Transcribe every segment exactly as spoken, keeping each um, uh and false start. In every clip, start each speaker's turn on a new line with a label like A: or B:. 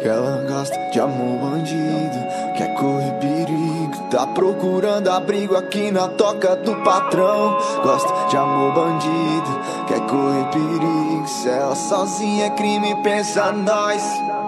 A: Que ela gosta de amor bandido, quer correr perigo, tá procurando abrigo aqui na toca do patrão. Gosta de amor bandido, quer correr perigo, se ela sozinha é crime, pensa nós.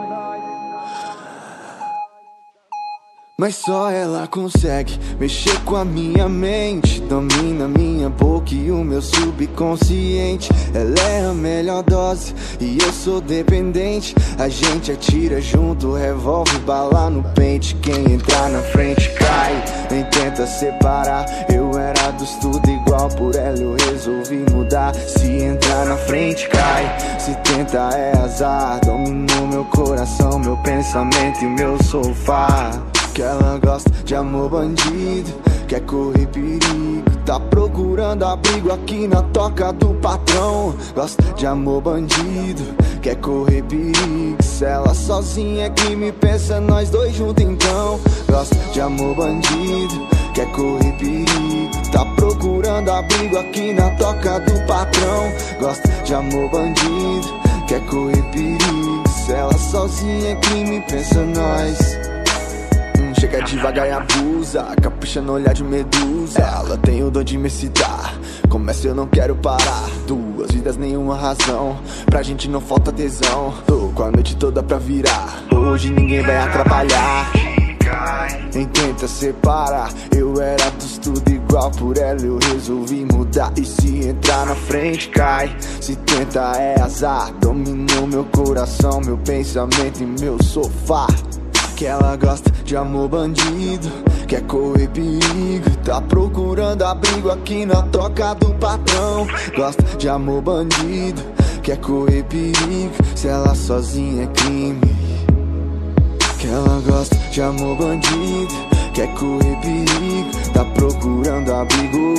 A: Mas só ela consegue mexer com a minha mente, domina minha boca e o meu subconsciente. Ela é a melhor dose e eu sou dependente. A gente atira junto, revólver, bala no pente. Quem entrar na frente cai, nem tenta separar. Eu era dos tudo igual, por ela eu resolvi mudar. Se entrar na frente cai, se tenta é azar. Dominou meu coração, meu pensamento e meu sofá. Que ela gosta de amor bandido, quer correr perigo, tá procurando abrigo aqui na toca do patrão. Gosta de amor bandido, quer correr perigo, se ela sozinha é crime, pensa nós dois juntos então. Gosta de amor bandido, quer correr perigo, tá procurando abrigo aqui na toca do patrão. Gosta de amor bandido, quer correr perigo, se ela sozinha é crime, pensa nós. Chega devagar e abusa, capricha no olhar de medusa. Ela tem o dom de me excitar, começa eu não quero parar. Duas vidas, nenhuma razão, pra gente não falta tesão. Tô com a noite toda pra virar, hoje ninguém vai atrapalhar. Nem tenta separar, eu era dos tudo igual, por ela eu resolvi mudar. E se entrar na frente cai, se tenta é azar. Dominou meu coração, meu pensamento e meu sofá. Que ela gosta de amor bandido, quer correr perigo, tá procurando abrigo aqui na toca do patrão. Gosta de amor bandido, quer correr perigo, se ela sozinha é crime. Que ela gosta de amor bandido, quer correr perigo, tá procurando abrigo.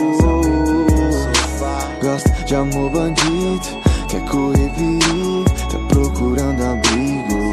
A: Gosta de amor bandido, quer correr perigo, tá procurando abrigo.